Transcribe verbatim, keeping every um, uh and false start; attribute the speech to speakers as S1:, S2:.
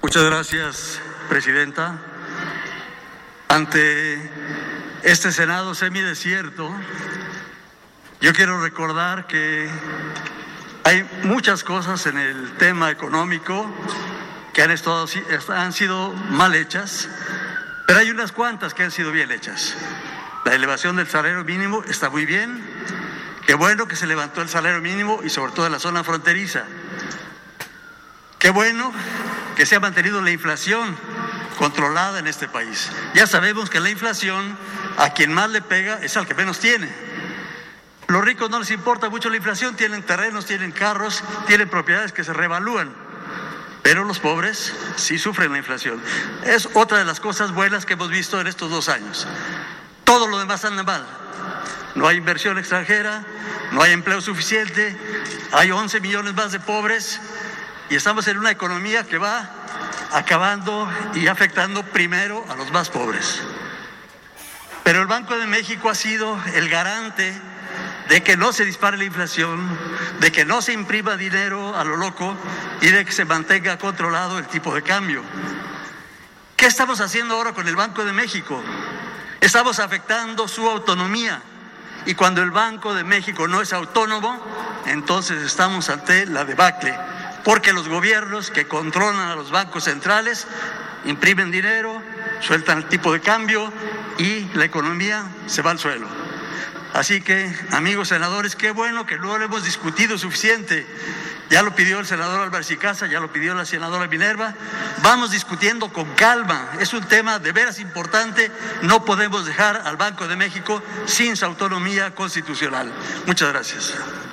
S1: Muchas gracias, Presidenta. Ante este Senado semidesierto, yo quiero recordar que hay muchas cosas en el tema económico que han, estado, han sido mal hechas, pero hay unas cuantas que han sido bien hechas. La elevación del salario mínimo está muy bien. Qué bueno que se levantó el salario mínimo y sobre todo en la zona fronteriza. Qué bueno que se ha mantenido la inflación controlada en este país. Ya sabemos que la inflación a quien más le pega es al que menos tiene. Los ricos no les importa mucho la inflación, tienen terrenos, tienen carros, tienen propiedades que se revalúan, pero los pobres sí sufren la inflación. Es otra de las cosas buenas que hemos visto en estos dos años. Todo lo demás anda mal. No hay inversión extranjera, no hay empleo suficiente, hay once millones más de pobres y estamos en una economía que va acabando y afectando primero a los más pobres. Pero el Banco de México ha sido el garante de que no se dispare la inflación, de que no se imprima dinero a lo loco y de que se mantenga controlado el tipo de cambio. ¿Qué estamos haciendo ahora con el Banco de México? Estamos afectando su autonomía. Y cuando el Banco de México no es autónomo, entonces estamos ante la debacle, porque los gobiernos que controlan a los bancos centrales imprimen dinero, sueltan el tipo de cambio y la economía se va al suelo. Así que, amigos senadores, qué bueno que no lo hemos discutido suficiente. Ya lo pidió el senador Álvarez y Casa, ya lo pidió la senadora Minerva. Vamos discutiendo con calma. Es un tema de veras importante. No podemos dejar al Banco de México sin su autonomía constitucional. Muchas gracias.